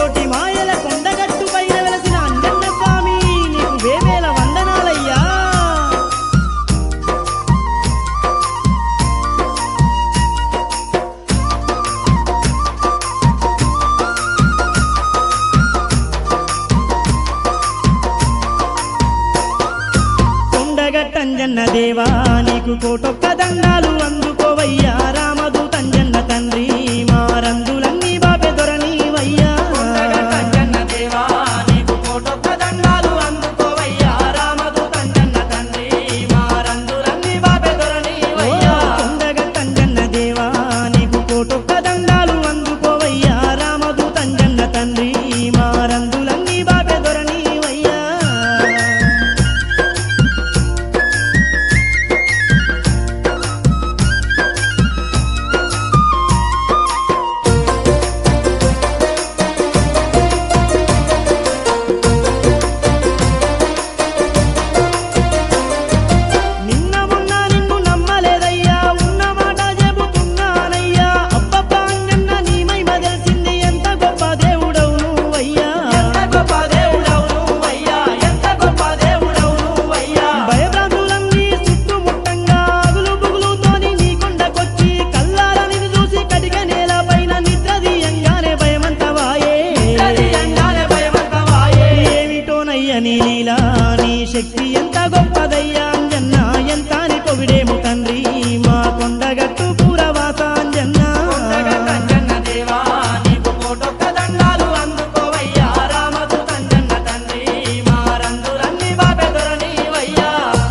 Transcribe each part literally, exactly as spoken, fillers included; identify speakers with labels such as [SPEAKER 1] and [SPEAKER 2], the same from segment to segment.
[SPEAKER 1] కోటి మాయల కొండగట్టు పైన వెలసిన అంజన్న స్వామి నీకు వేవేల వందనాలయ్యా. కొండగట్టంజన్న దేవా నీకు కోటొక్క దండాలు అందుకోవయ్యా. రామదూతంజన్న తండ్రి మారందులన్నీ బాబె దొరనీవయ్యా.
[SPEAKER 2] కొండగట్టంజన్న దేవా నీకు కోటొక్క దండాలు అందుకోవయ్యా. రామదూతంజన్న తండ్రి మారందులన్నీ బాబె దొరనీవయ్యా.
[SPEAKER 1] కొండగట్టంజన్న దేవా నీకు కోటొక్క దండాలు అందుకోవయ్యా. రామదూతంజన్న తండ్రి మారందులన్నీ బాబె దొరనీవయ్యా. నిన్న మొన్న నిన్ను నమ్మలేదయ్యా, ఉన్న మాట చెబుతున్నానయ్యా. అబ్బబ్బా అంజన్న నీ మహిమ తెలిసింది, ఎంత గొప్ప దేవుడవు నువ్వయ్యా.
[SPEAKER 2] ఎంత గొప్ప దేవుడవు నువ్వయ్యా. ఎంత గొప్ప దేవుడవు నువ్వయ్యా.
[SPEAKER 1] భయభ్రాంతులన్నీ చుట్టుముట్టంగా అగులు బుగులుతోని నీ కొండకొచ్చి కల్లారని చూసి కటిక నేల పైన నిద్రదీయంగానే భయమంతవాయే.
[SPEAKER 2] నిద్రదీయంగానే భయమంతవాయే.
[SPEAKER 1] ఏమిటోనయ్య నీ లీలా, నీ శక్తి ఎంత గొప్పదయ్యా అంజన్న. ఎంత అని పొగిడేము తండ్రి మా కొండగట్టు పూరవాస అంజన్న.
[SPEAKER 2] కొండగట్టంజన్న దేవా నీకు కోటొక్క దండాలు అందుకోవయ్యా. రామదూతంజన్న తండ్రి మారందులన్నీ బాబె దొరనీవయ్యా.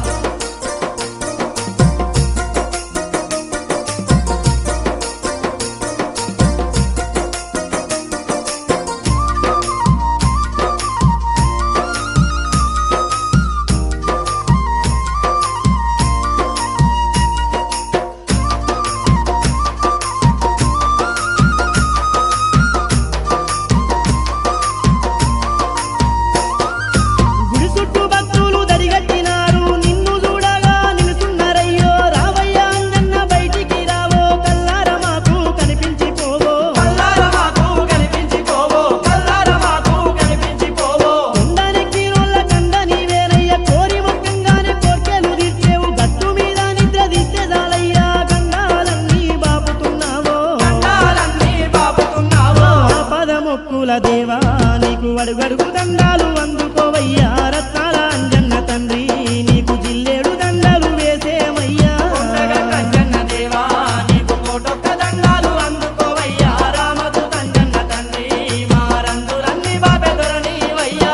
[SPEAKER 1] గుడి చుట్టూ భక్తులు దరిగట్టినారు, నిన్ను చూడగా నిలుచున్నారయ్యో. రావయ్యా అంజన్న బయటికి రావో, కల్లార మాకు కనిపించిపోవో.
[SPEAKER 2] కల్లార మాకు కనిపించిపోవో. కల్లార మాకు కనిపించిపోవో.
[SPEAKER 1] కొండనెక్కి నోళ్ళ కండ నీవేనయ్య, కోరి మొక్కంగానే కోర్కెలు తీర్చేవు. గట్టు మీద నిద్ర తీస్తే చాలయ్యా, గండాలన్నీ బాపుతున్నావో.
[SPEAKER 2] దండాలన్నీ బాపుతున్నావో.
[SPEAKER 1] ఆపద మొక్కుల దేవా నీకు అడుగడుగు దండాలు అందుకోవయ్యా. రత్నాల అంజన్న తండ్రి నీకు జిల్లేడు దండలు వేసేమయ్యా.
[SPEAKER 2] కొండగట్టంజన్న దేవా నీకు కోటొక్క దండాలు అందుకోవయ్యా. రామదూతంజన్న తండ్రి మారందులన్నీ బాబె దొరనీవయ్యా.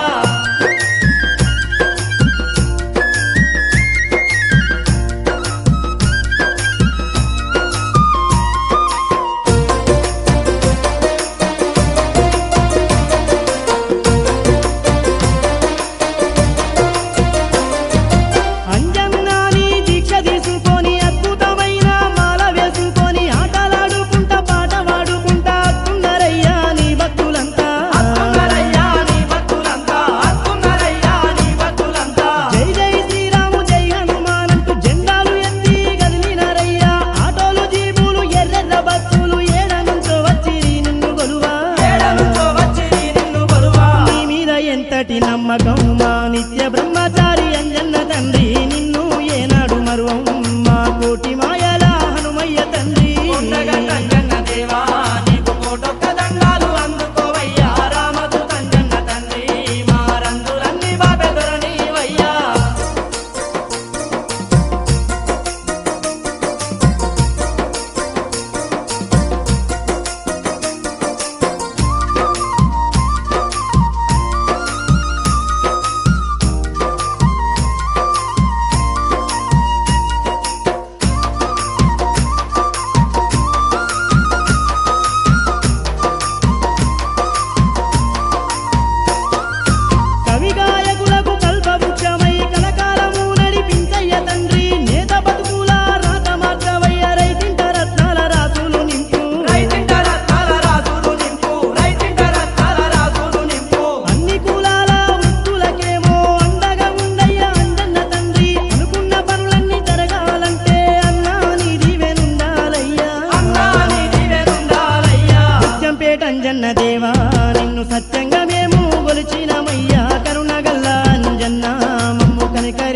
[SPEAKER 1] అంజన్న నీ దీక్ష తీసుకొని అద్భుతమైన మాల వేసుకొని ఆటలాడుకుంటా పాట పాడుకుంటా అత్తున్నారయ్యా నీ భక్తులంతా.
[SPEAKER 2] అత్తున్నారయ్యా నీ భక్తులంతా. అత్తున్నారయ్యా నీ భక్తులంతా.
[SPEAKER 1] జై జై శ్రీరాము జై హనుమానంటూ జెండాలు ఎత్తి కదిలినారయ్యా. ఆటోలు జీబులు ఎర్రెర్ర బస్సులు ఏడ నుంచో వచ్చి నిన్ను కొలువా.
[SPEAKER 2] ఏడ నుంచో వచ్చి నిన్ను కొలువా.
[SPEAKER 1] నీ మీద ఎంతటి నమ్మకం మా నిత్య బ్రహ్మచారి అంజన్న తండ్రి. నిన్ను ఏనాడు మరువం మా కోటి మాయల హనుమయ్య తండ్రి.
[SPEAKER 2] కొండగట్టంజన్న దేవా నీకు కోటొక్క దండాలు అందుకోవయ్యా. రామదూతంజన్న తండ్రి మారందులన్నీ బాబె దొరనీవయ్యా.
[SPEAKER 1] అచ్చంపేట అంజన్న దేవా నిన్ను సత్యంగా మేము కొలిచినమయ్యా కరుణగల్ల అంజన్న మమ్ము కనికరి